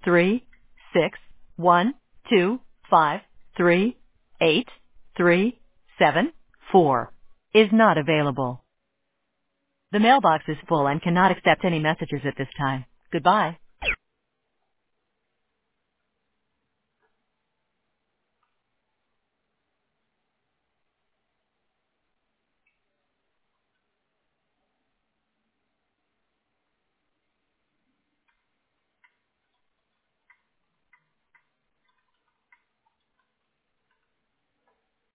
361253837 is not available. The mailbox is full and cannot accept any messages at this time. Goodbye.